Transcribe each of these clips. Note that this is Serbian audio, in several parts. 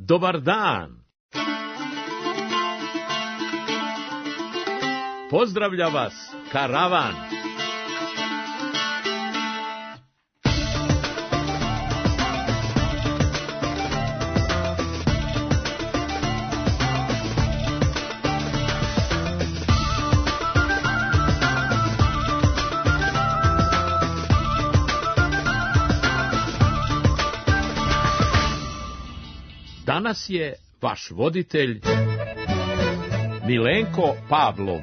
Dobar dan! Pozdravlja vas karavan! Danas je vaš voditelj Milenko Pavlov.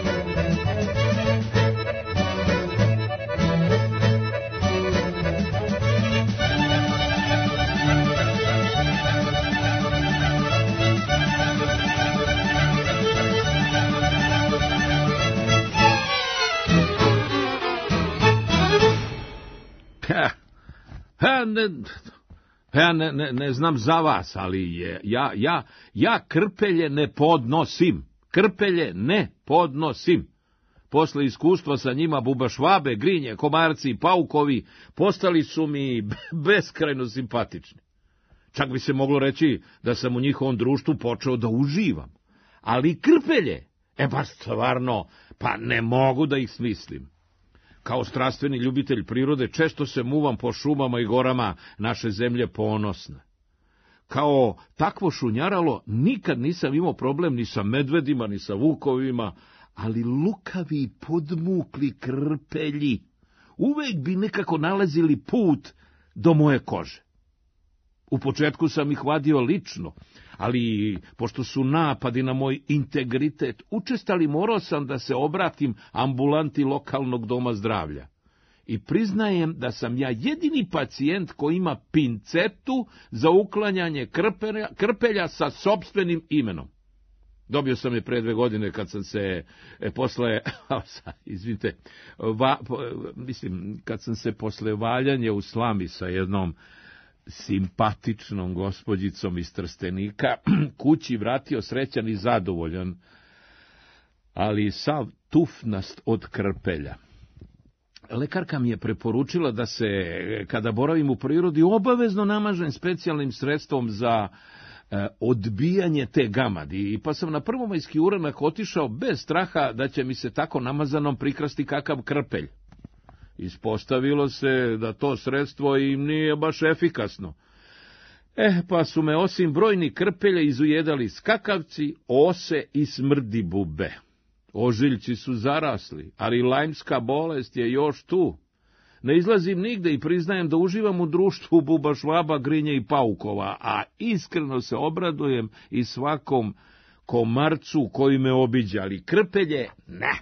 Ja ne znam za vas, ali ja krpelje ne podnosim. Krpelje ne podnosim. Posle iskustva sa njima bubašvabe, grinje, komarci i paukovi postali su mi beskrajno simpatični. Čak bi se moglo reći da sam u njihovom društvu počeo da uživam. Ali krpelje, baš stvarno, pa ne mogu da ih smislim. Kao strastveni ljubitelj prirode često se muvam po šumama i gorama naše zemlje ponosne. Kao takvo šunjaralo nikad nisam imao problem ni sa medvedima, ni sa vukovima, ali lukavi podmukli krpelji uvek bi nekako nalazili put do moje kože. U početku sam ih vadio lično, ali pošto su napadi na moj integritet učestali, morao sam da se obratim ambulanti lokalnog doma zdravlja. I priznajem da sam ja jedini pacijent koji ima pincetu za uklanjanje krpelja sa sopstvenim imenom. Dobio sam je pre 2 godine kad sam se kad sam se posle valjanja u slami sa jednom simpatičnom gospođicom iz Trstenika kući vratio srećan i zadovoljan, ali sav tufnast od krpelja. Lekarka mi je preporučila da se, kada boravim u prirodi, obavezno namažem specijalnim sredstvom za odbijanje te gamadi, pa sam na prvomajski uranak otišao bez straha da će mi se tako namazanom prikrasti kakav krpelj. Ispostavilo se da to sredstvo im nije baš efikasno. Pa su me osim brojnih krpelja izujedali skakavci, ose i smrdibube. Ožiljci su zarasli, ali lajmska bolest je još tu. Ne izlazim nigde i priznajem da uživam u društvu bubašvaba, grinje i paukova, a iskreno se obradujem i svakom komarcu koji me obiđa, ali krpelje ne.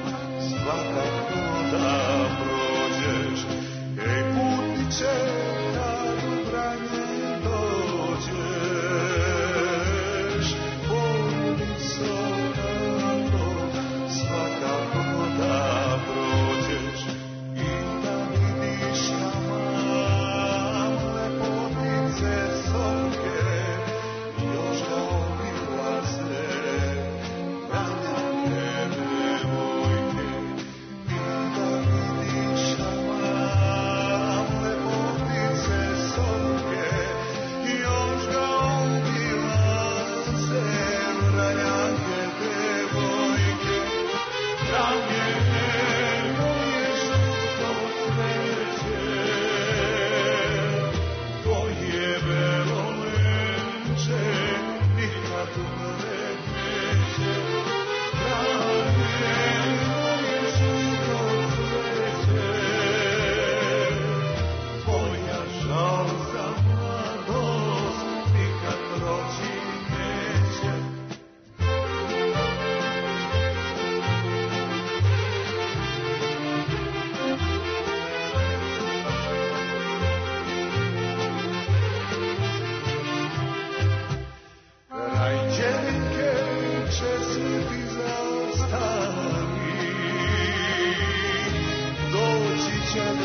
Svakako da prođeš, putniče,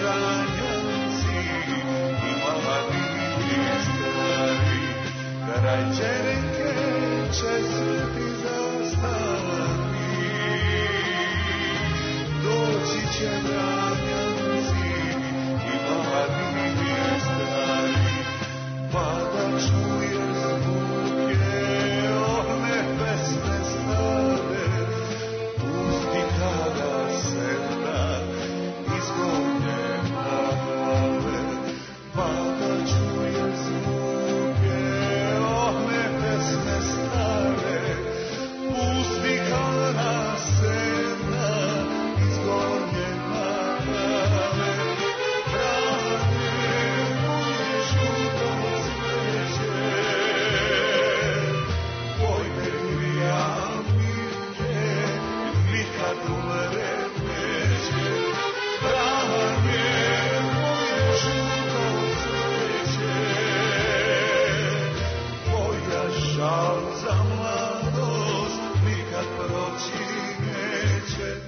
ranjanci i mladi i stari, kraj Čerenke će ti zastati. Doći će ranjanci i mladi i stari, pa da čuje zvuke one pesme stare, pusti kada sedna iz gornje Drave, pa da čuje zvuke one pesme stare, pusti kada sedna iz gornje Drave. Brane moje žuto cveće, tvoj Mirja Mirke nikad umre neće. Brane moje žuto cveće, tvoja žal za mladost nikad proći neće.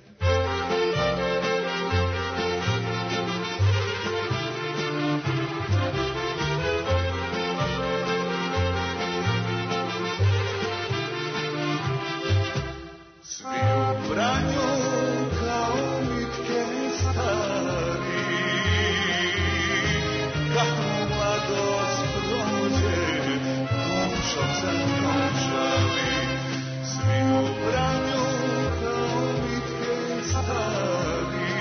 Svi u Vranju kao nitke stari, kako mladost prođe, dušom se njom žali. Svi u Vranju kao nitke stari,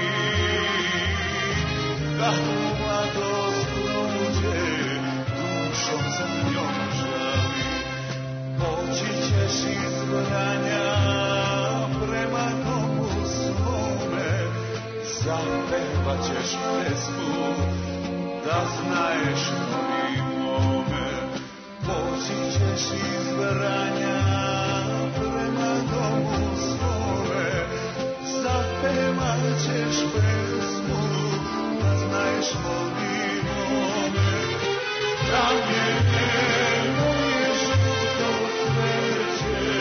kako mladost prođe, dušom se njom žali. Poći ćeš iz Vranja prema domu svome, zapevat ćeš pesmu da znaješ moli mome. Poći ćeš iz Vranja prema domu svome, zapevat ćeš pesmu da znaješ moli mome. Ramljene moje žuto cveće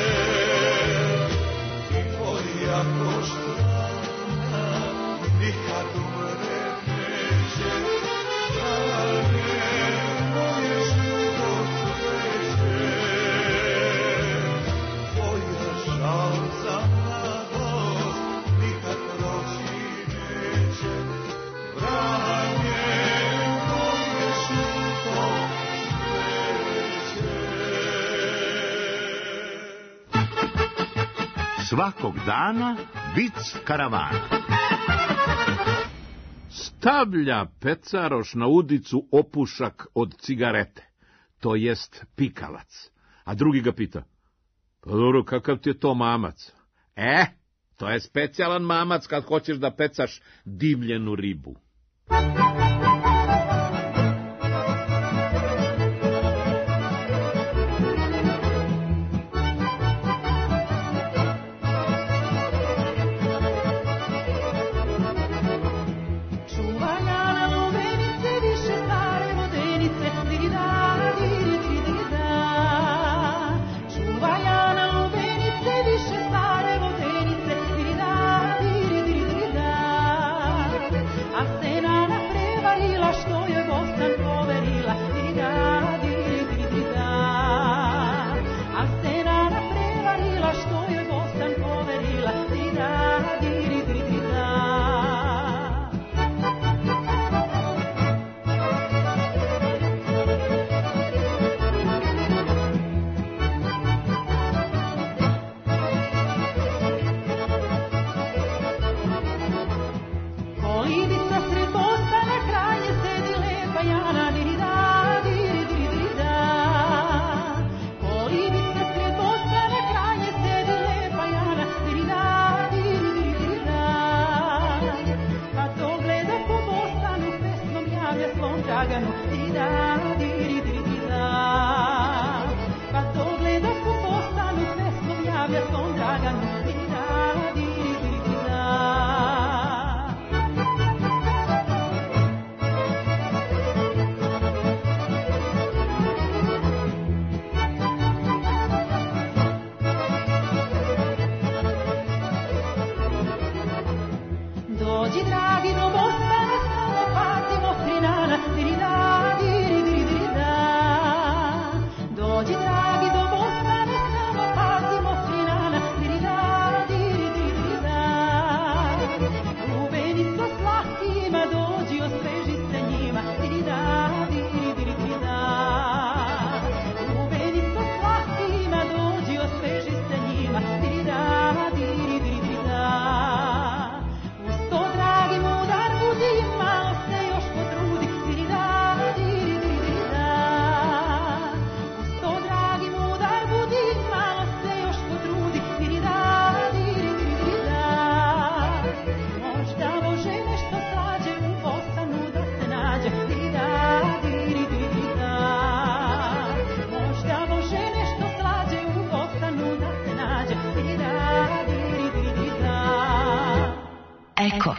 i tvoja poštovana nikad umre neće. Ramljene moje žuto cveće, tvoja žal za mladost nikad proći neće. Ramljene moje žuto cveće. Svakog dana vic karavana. Stavlja pecaroš na udicu opušak od cigarete, to jest pikavac. A drugi ga pita, pa dobro, kakav ti je to mamac? To je specijalan mamac kad hoćeš da pecaš divljenu ribu. Dođi dragi do mosta Eko.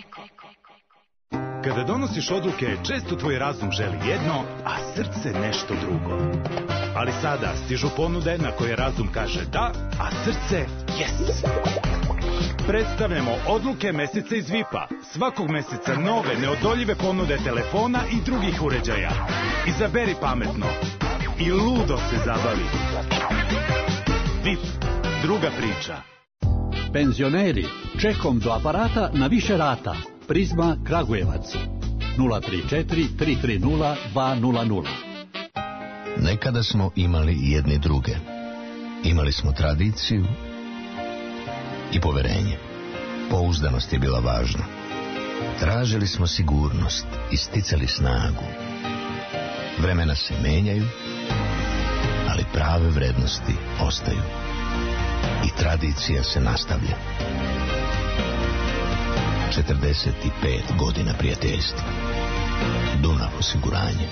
Kada donosiš odluke, često tvoj razum želi jedno, a srce nešto drugo. Ali sada stižu ponude na koje razum kaže da, a srce yes. Predstavljamo odluke meseca iz VIP-a. Svakog meseca nove, neodoljive ponude telefona i drugih uređaja. Izaberi pametno i ludo se zabavi. VIP, druga priča. Penzioneri, čekom do aparata na više rata. Prizma Kragujevac 034 330 200. Nekada smo imali jedni druge. Imali smo tradiciju i poverenje. Pouzdanost je bila važna. Tražili smo sigurnost i sticali snagu. Vremena se menjaju, ali prave vrednosti ostaju. I tradicija se nastavlja. 45 godina prijateljstva. Dunav osiguranje.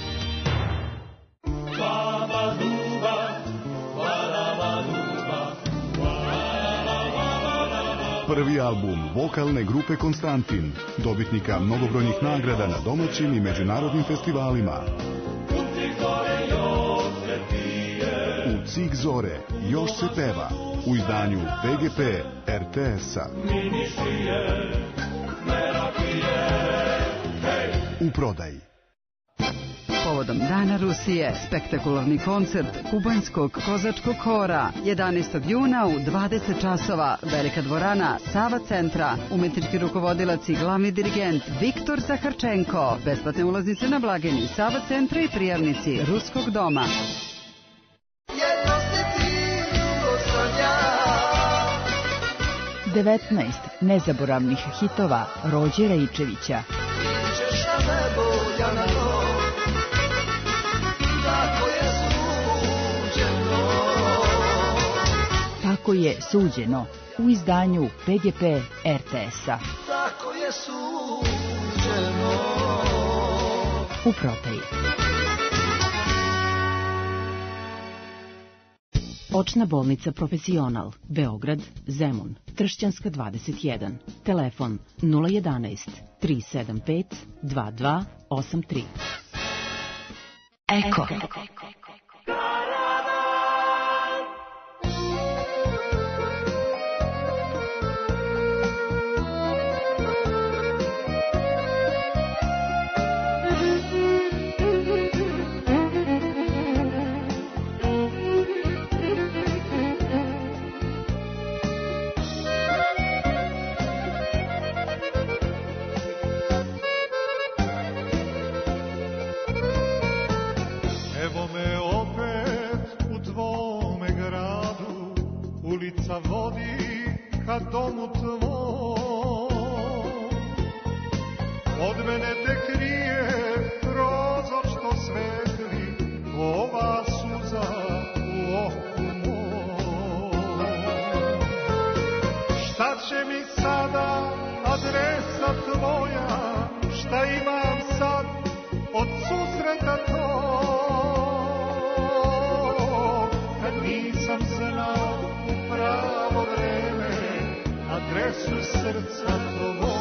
Prvi album vokalne grupe Konstantin, dobitnika mnogobrojnih nagrada na domaćim i međunarodnim festivalima. U Cik zore još se peva, u izdanju PGP RTS-a. U prodaji. Povodom Dana Rusije, spektakularni koncert kubanskog kozačkog hora 11. juna u 20 časova, Velika dvorana Sava centra, umetnički rukovodilac i glavni dirigent Viktor Zaharčenko, besplatne ulaznice na blagajni Sava centra i prijavnici Ruskog doma. 19 nezaboravnih hitova Rođe Rejčevića. Tako je suđeno u izdanju PGP RTS-a. U prodaji. Očna bolnica Profesional, Beograd, Zemun, Tršćanska 21, telefon 011 375 2283. Eko. Vodi ka domu tvom, od mene te krije prozor što svetli, ova suza u oku mom. Šta će mi sada adresa tvoja, šta imam sad od susreta tog, kad nisam znao pravo vreme, adresu srca tvojeg.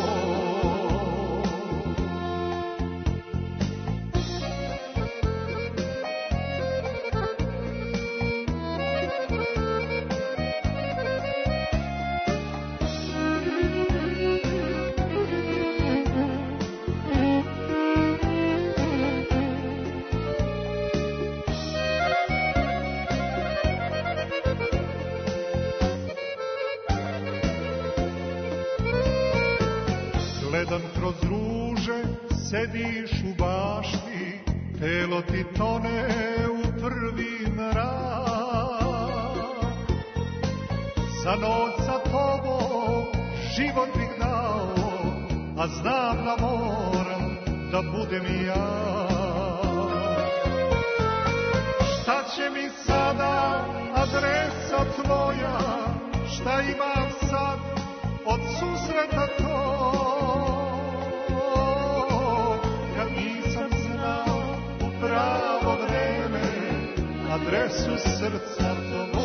Gledam kroz ruže, sediš u bašti, telo ti tone u prvi mrak. Za noć sa tobom život bih dao, a znam da moram da budem ja. Šta će mi sada adresa tvoja, šta imam sad od susreta tog, kad nisam znao u pravo vreme adresu srca tvojeg.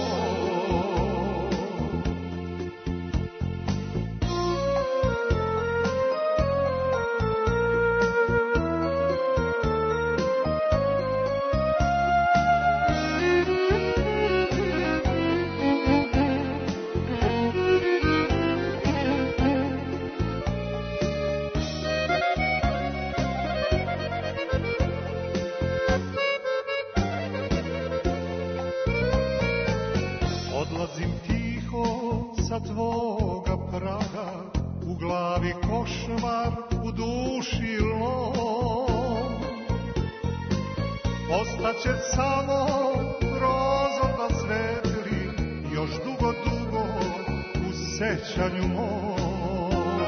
ostat će samo prozor da svetli, još dugo, dugo u sećanju mom.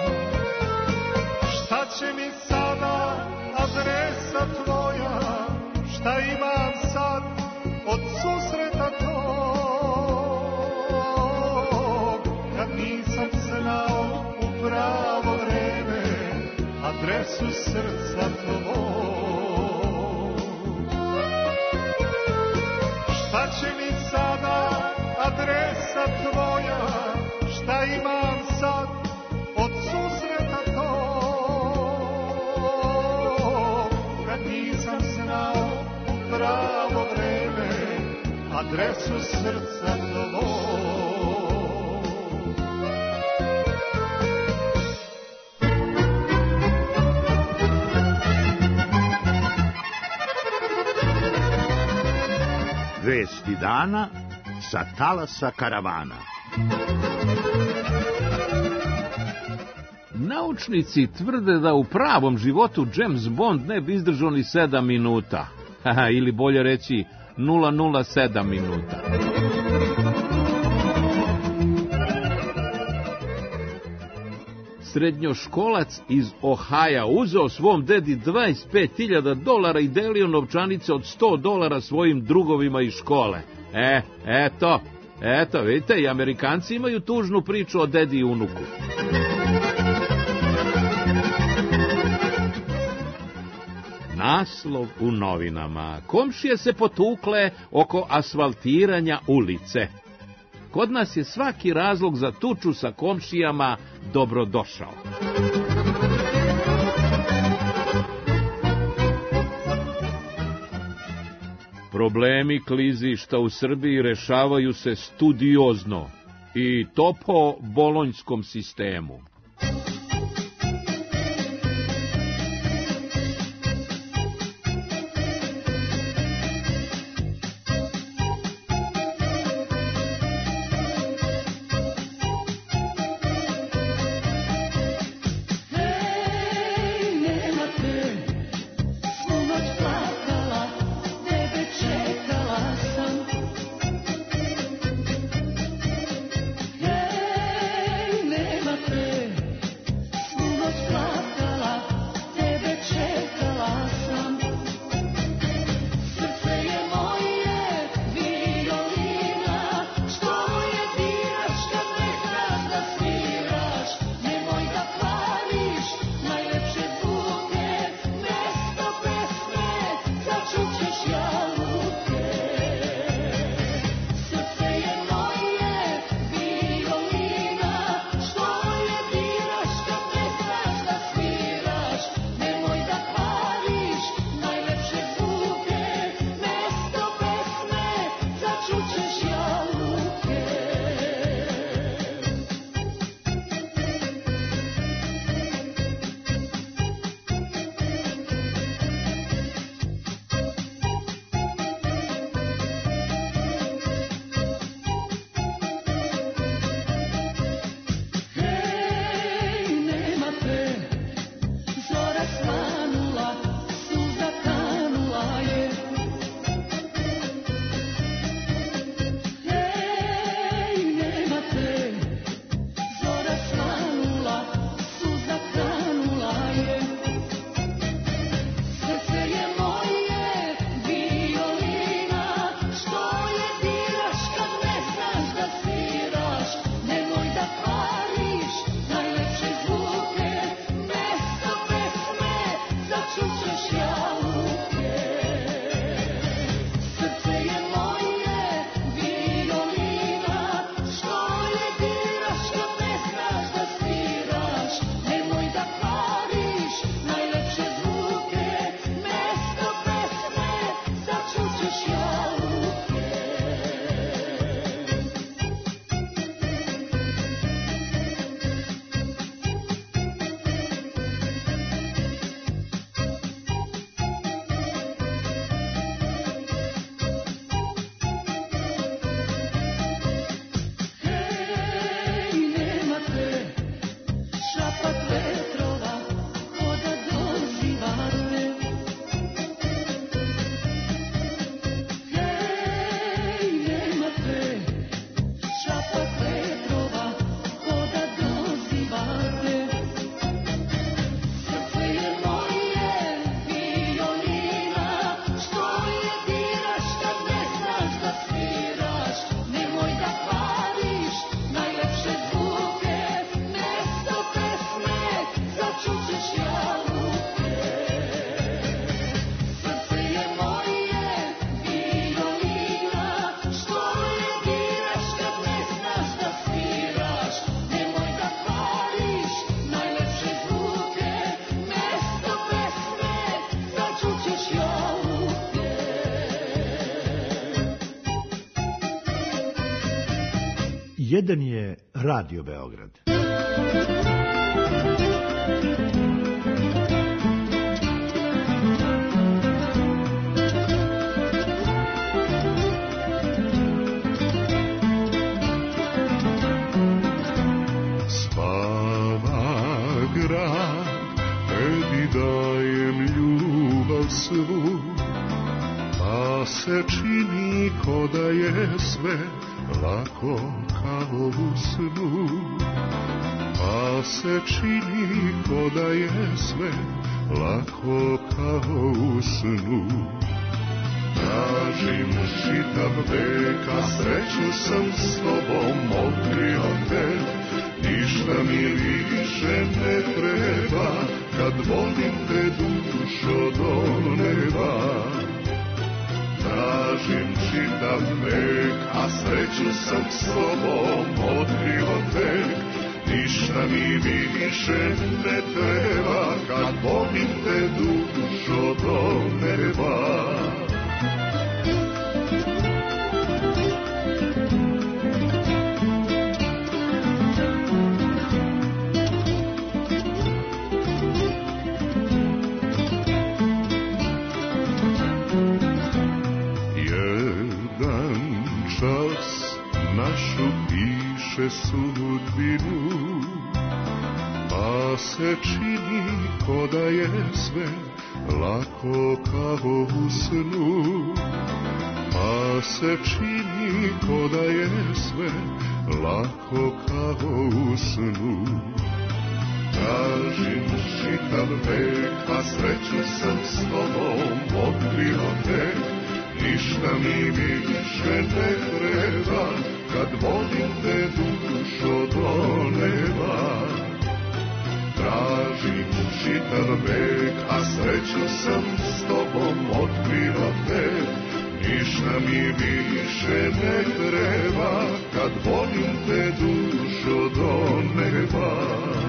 Šta će mi sada adresa tvoja, šta imam sad od susreta tog, kad nisam znao u pravo vreme adresu srca tvog. Šta će mi sada adresa tvoja, šta imam sad od susreta tog, kad nisam znao u pravo vreme adresu srca tvog. Vesti dana sa talasa karavana. Naučnici tvrde da u pravom životu James Bond ne bi izdržao ni 7 minuta. Ili bolje reći 007 minuta. Srednjoškolac iz Ohaja uzeo svom dedi $25.000 i delio novčanice od $100 svojim drugovima iz škole. Eto, vidite, i Amerikanci imaju tužnu priču o dedi i unuku. Naslov u novinama. Komšije se potukle oko asfaltiranja ulice. Kod nas je svaki razlog za tuču sa komšijama dobrodošao. Problemi klizišta u Srbiji rešavaju se studiozno i to po bolonjskom sistemu. Jedan je Radio Beograd. Tebi dajem ljubav svu, pa se čini ko da je sve lako kao u snu. Pa se čini ko da je sve lako kao u snu. Tražim čitav vek, a sreću sam s tobom otkrio te. Ništa mi više ne treba, kad volim te dušo do neba. Tražim čitav vek, a sreću sam s tobom otkrio tek. Ništa mi više ne treba, kad volim te dušo do neba. Sudbinu, pa se čini ko da je sve lako kao u snu. Pa se čini ko da je sve lako kao u snu. Tražim čitav vek, a sreću sam s tobom otkrio tek. Ništa mi više ne treba, kad volim te dušo do neba. Tražim čitav vek, a sreću sam s tobom otkrio tek. Ništa mi više ne treba, kad volim te dušo do neba.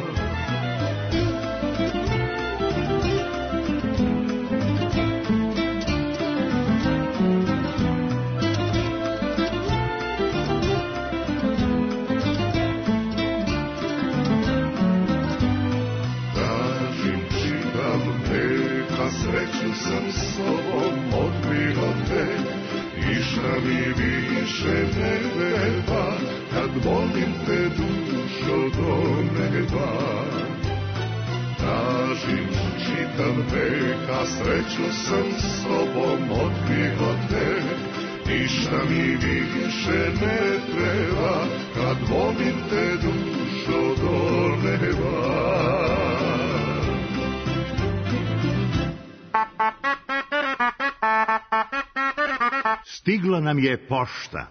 Sreću sam s tobom otkrio tek. Ništa mi više ne treba, kad volim te dušo do neba. Tražim čitav vek, a sreću sam s tobom otkrio tek. Ništa mi više ne treba, kad volim te dušo do neba. Stigla nam je pošta.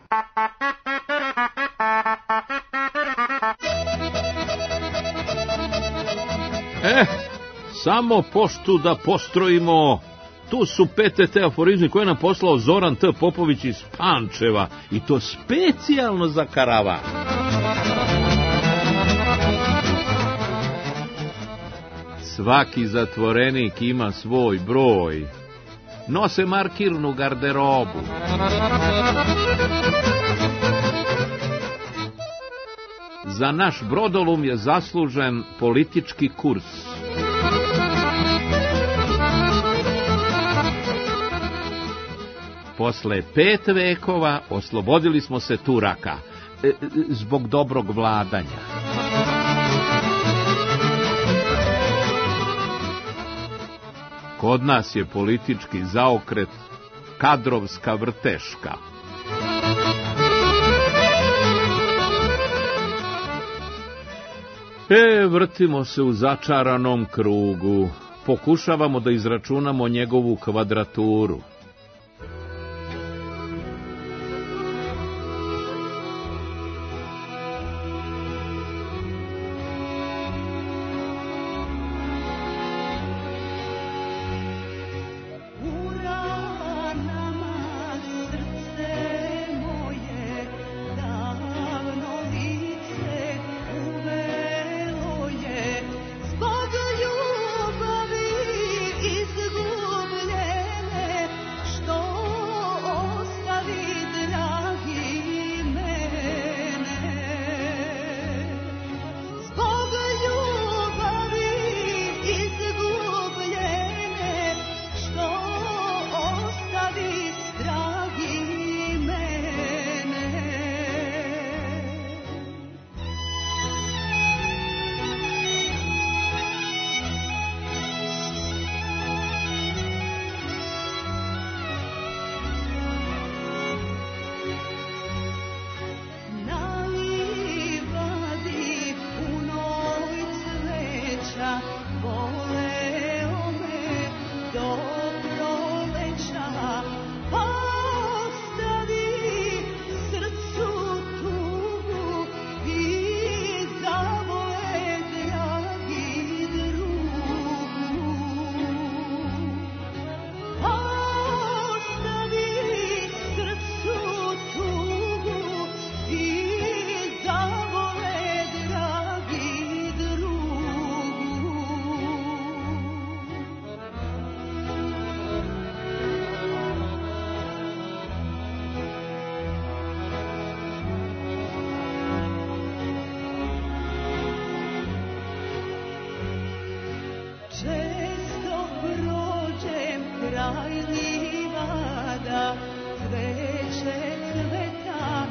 Samo poštu da postrojimo. Tu su PTT aforizmi koje nam poslao Zoran T. Popović iz Pančeva, i to specijalno za karavan. Svaki zatvorenik ima svoj broj. Nose markirnu garderobu. Za naš brodolum je zaslužen politički kurs. Posle 5 vekova oslobodili smo se Turaka, zbog dobrog vladanja. Kod nas je politički zaokret kadrovska vrteška. Vrtimo se u začaranom krugu. Pokušavamo da izračunamo njegovu kvadraturu. Često prođem kraj livada, cveće cveta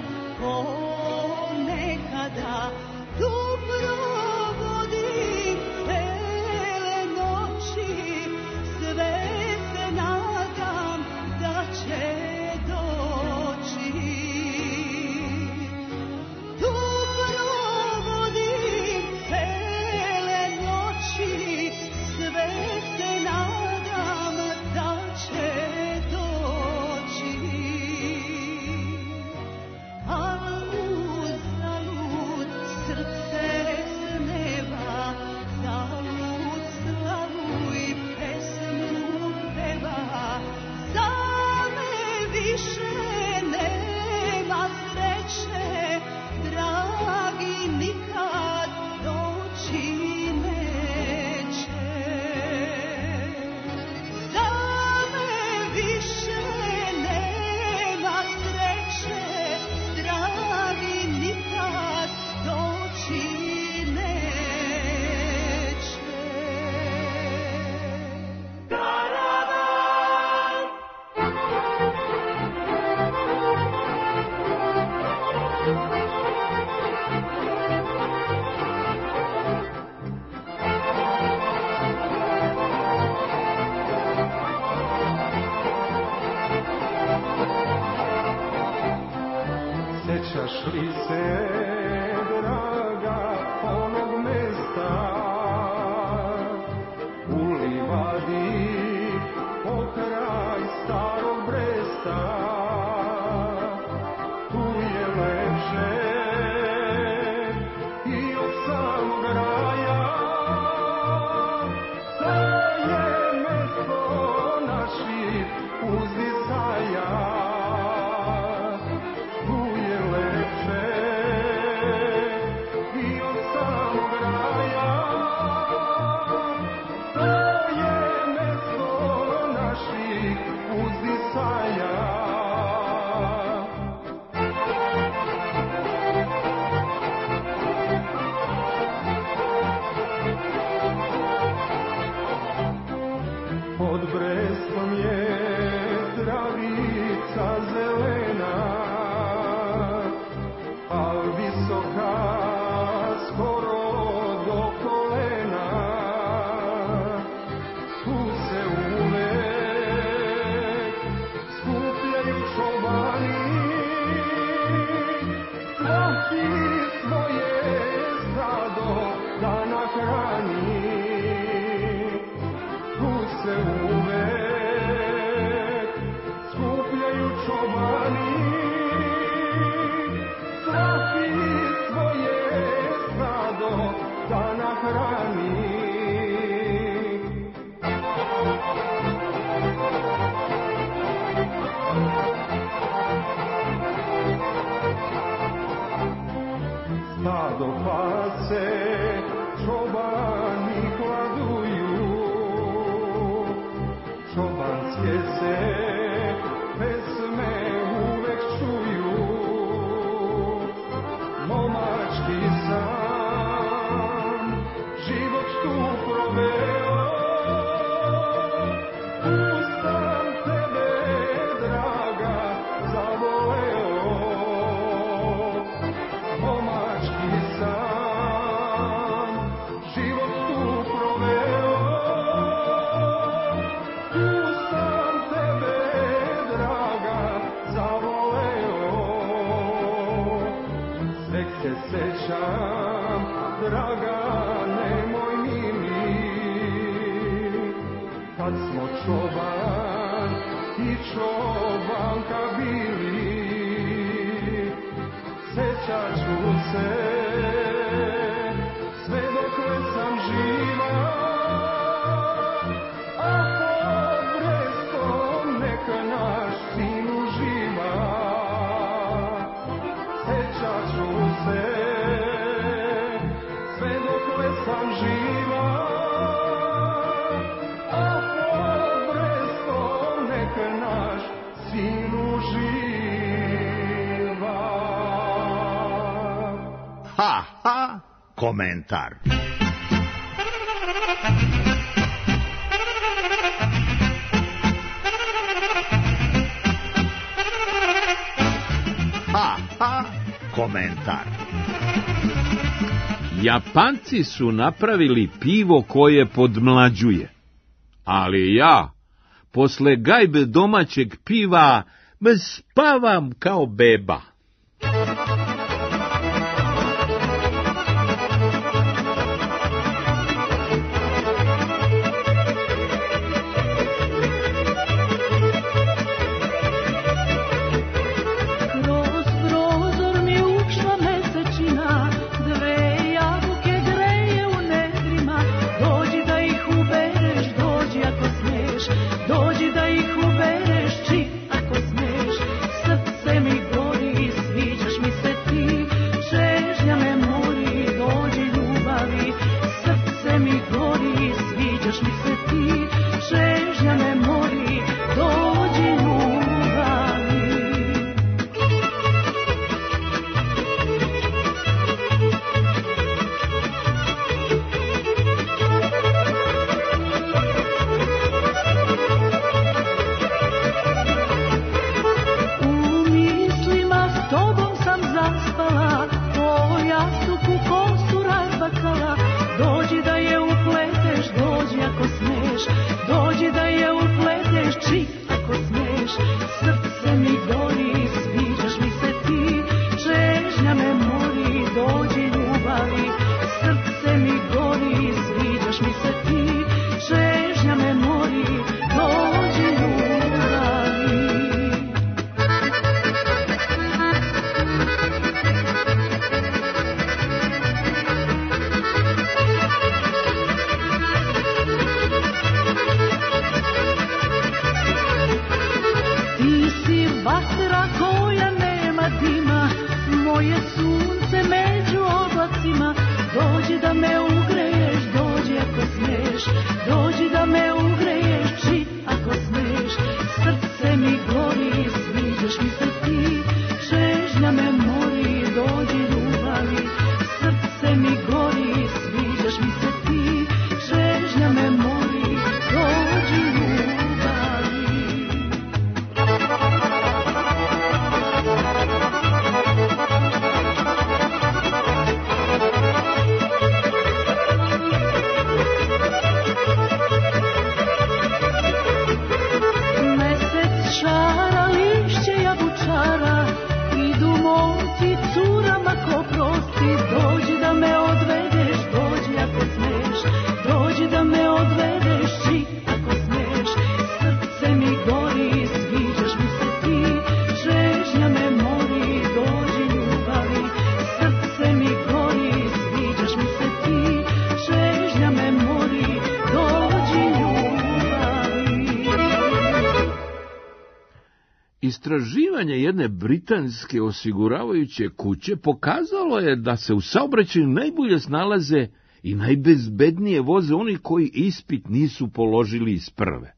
ponekada, tu provodim cele noći, sve se nadam da će doći. Tu provodim cele noći, sve se nadam da će doći. Ali uzalud srce sneva, zalud slavu i pesmu peva, za me više nema sreće, dragi, nikad doći neće. Za me više nema sreće, dragi, nikad doći neće. Sjećaš li se, draga, onog mesta u livadi pokraj starog Bresta? Tu je lepše i od samog raja, to je mesto naših uzdisaja. Pod Brestom je travica zelena, a visoka skoro do kolena. Tu se uvek skupljaju čobani, svaki svoje stado da nahrani. Tu se uvek skupljaju čobani, svaki svoje stado da nahrani. Stado pase čobani hladuju, čobanske se pesme uvek čuju. Momački sam život tu proveo, pustam tebe, draga, zavoleo. Momački sam život tu proveo, pustam tebe, draga, zavoleo. Svek se sećam, draga, nemoj mili, kad smo čoban i čobanka bili. Sećat ću se sve dokle sam živa, a pod Brestom neka naš sin uživa. Sećat ću se sve dokle sam živa, a pod Brestom neka naš sin uživa. Ha, ha, komentar. komentar. Japanci su napravili pivo koje podmlađuje, ali ja, posle gajbe domaćeg piva, spavam kao beba. Istraživanje jedne britanske osiguravajuće kuće pokazalo je da se u saobraćaju najbolje snalaze i najbezbednije voze oni koji ispit nisu položili iz prve.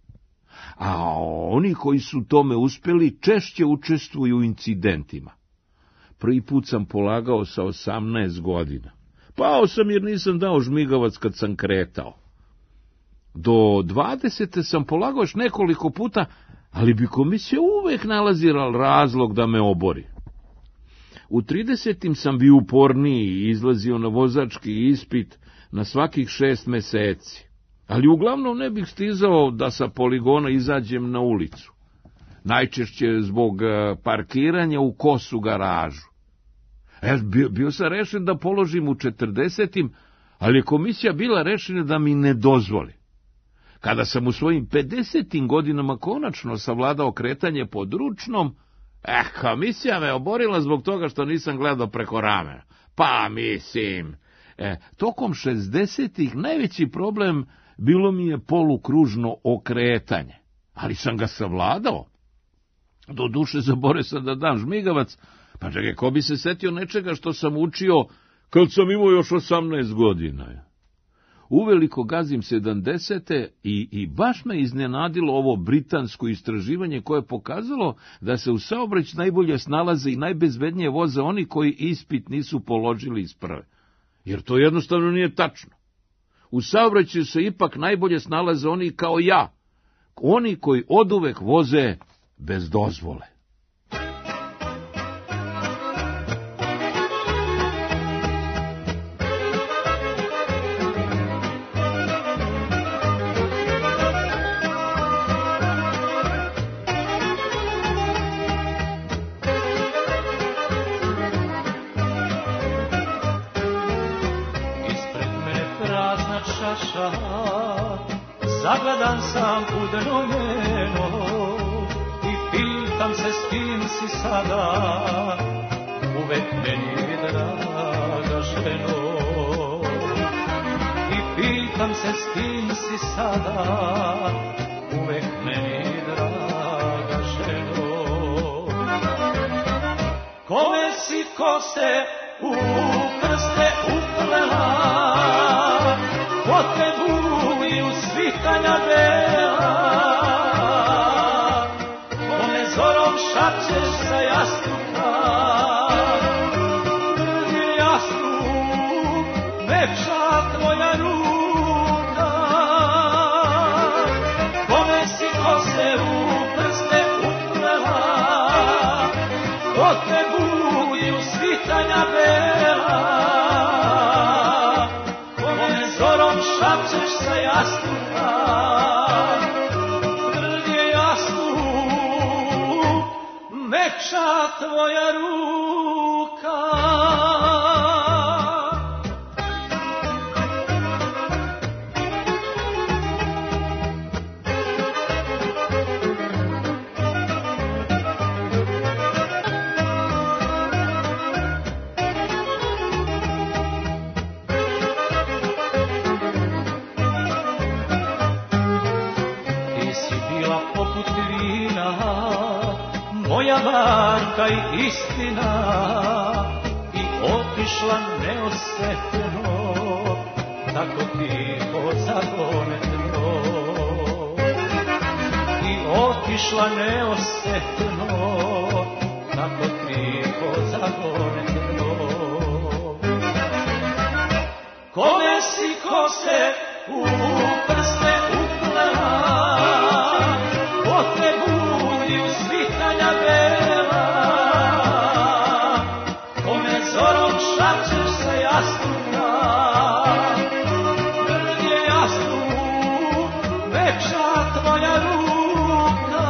A oni koji su tome uspeli češće učestvuju u incidentima. Prvi put sam polagao sa 18 godina. Pao sam jer nisam dao žmigavac kad sam kretao. Do 20. sam polagao još nekoliko puta, ali bi komisija uvek nalazila razlog da me obori. U 30. sam bio uporniji i izlazio na vozački ispit na svakih 6 meseci, ali uglavnom ne bih stizao da sa poligona izađem na ulicu, najčešće zbog parkiranja u kosu garažu. Bio sam rešen da položim u 40. ali je komisija bila rešena da mi ne dozvoli. Kada sam u svojim 50. godinama konačno savladao kretanje pod ručnom, komisija me oborila zbog toga što nisam gledao preko ramena. Pa mislim, tokom 60. najveći problem bilo mi je polukružno okretanje, ali sam ga savladao. Doduše zaboravio sam da dam žmigavac, pa čekaj, ko bi se setio nečega što sam učio kad sam imao još 18 godina. Uveliko gazim 70. i baš me iznenadilo ovo britansko istraživanje koje je pokazalo da se u saobraćaju najbolje snalaze i najbezbednije voze oni koji ispit nisu položili iz prve. Jer to jednostavno nije tačno. U saobraćaju se ipak najbolje snalaze oni kao ja, oni koji oduvek voze bez dozvole. čaša, zagledan sam u dno njeno i pitam se s kim si sada, uvek meni draga ženo. I pitam se s kim si sada, uvek meni draga ženo. Kome si kose u prste uplela, ko te budi u svitanja bela, kome zorom šapćeš sa jastuka, jastuk, mekša tvoja ruka. Kome si kose u prste uplela, ko te budi u svitanja bela, kome zorom šapćeš sa jastuka, tvrd je jastuk, mekša tvoja ruka. Moja varka i istina, i otišla neosetno, tako tiho zagonetno. I otišla neosetno, tako tiho zagonetno. Kome si kose u prste uplela, ko te budi u svitanja bela, kome zorom šapćeš sa jastuka, tvrd je jastuk, mekša tvoja ruka.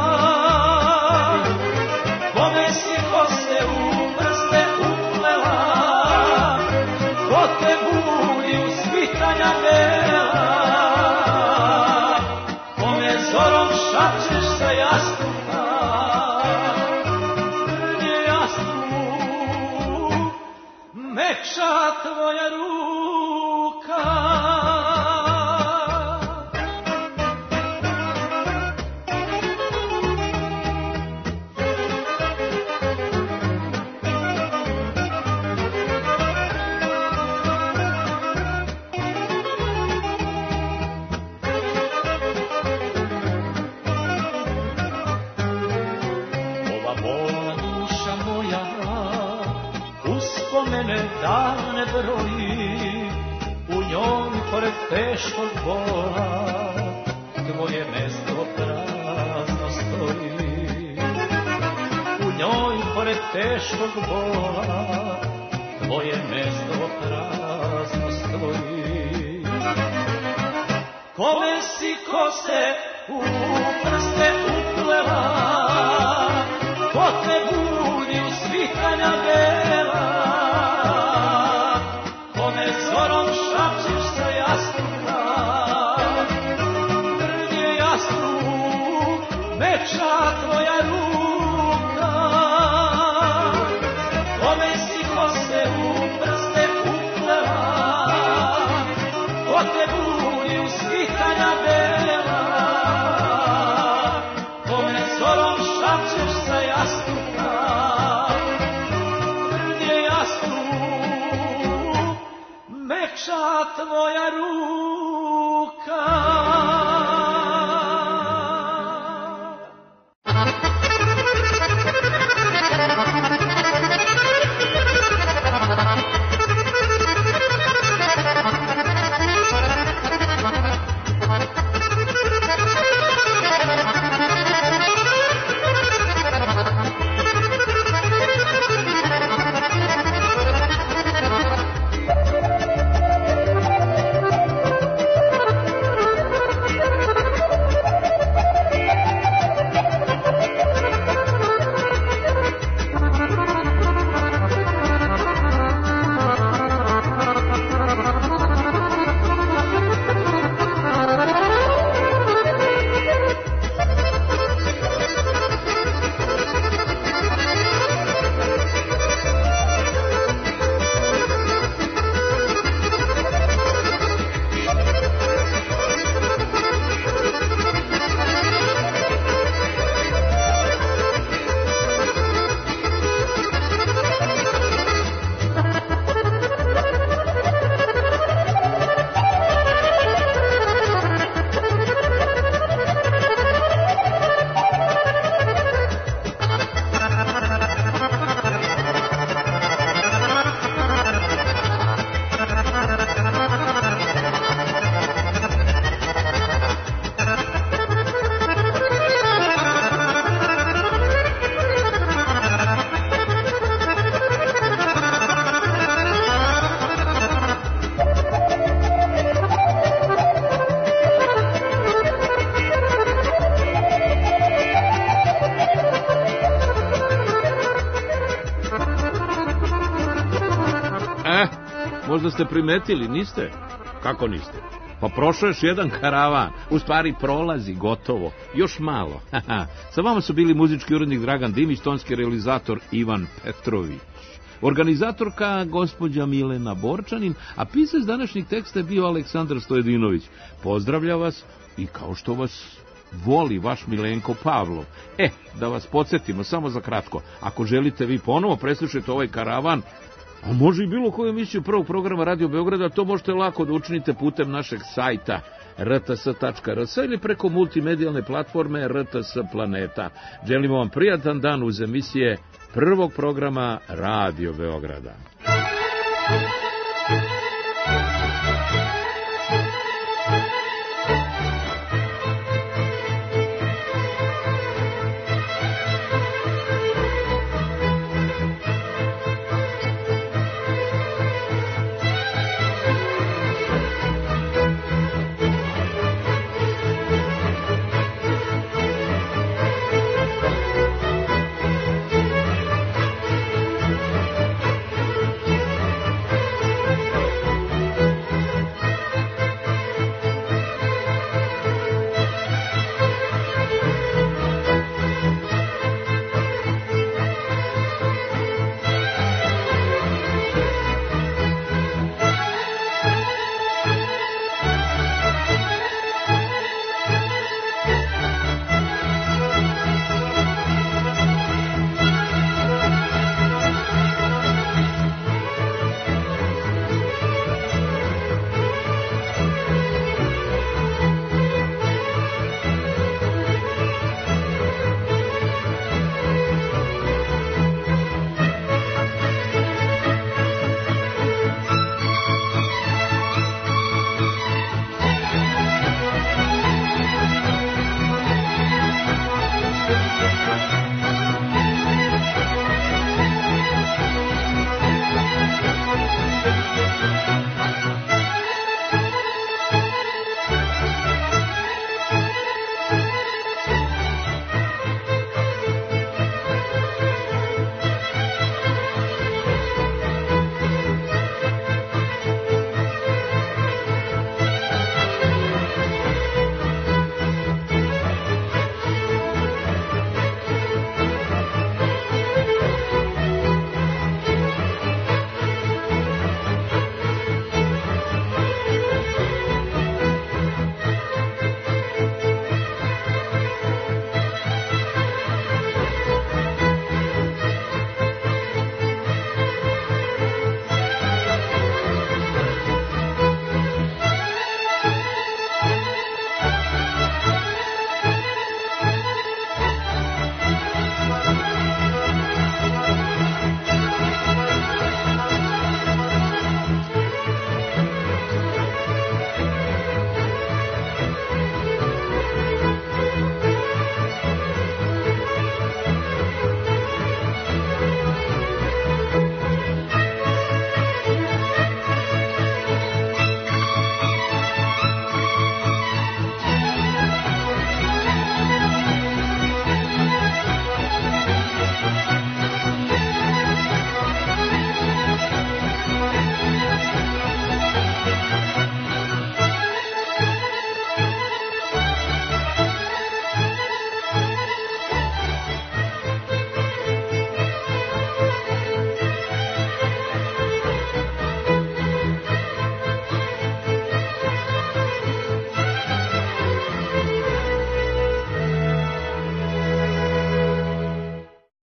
Kome si kose u prste uplela, ko te budi u svitanja bela, kome zorom šapćeš sa jastuka, tvrd je jastuk, mekša tvoja ruka. Uspomene dane broji, u njoj pored teškog bola, tvoje mesto prazno stoji. U njoj pored teškog bola, tvoje mesto prazno stoji. Kome si kose u prste uplela, ko te budi u svitanja bela, kome zorom šapćeš sa jastuka, tvrd je jastuk, mekša tvoja ruka. Kome si kose u prste uplela, ko te budi u svitanja bela, kome zorom šapćeš sa jastuka, tvrd je jastuk, mekša tvoja ruka. Možda ste primetili, niste? Kako niste? Pa prošao još jedan karavan, u stvari prolazi, gotovo, još malo. Sa vama su bili muzički urednik Dragan Dimić, tonski realizator Ivan Petrović, organizatorka gospođa Milena Borčanin, a pisac današnjeg teksta je bio Aleksandar Stojedinović. Pozdravlja vas i kao što vas voli vaš Milenko Pavlov. Da vas podsjetimo, samo za kratko, ako želite vi ponovo preslušati ovaj karavan, a može i bilo koju emisiju prvog programa Radio Beograda, to možete lako da učinite putem našeg sajta rts.rs ili preko multimedijalne platforme RTS Planeta. Želimo vam prijatan dan uz emisije prvog programa Radio Beograda.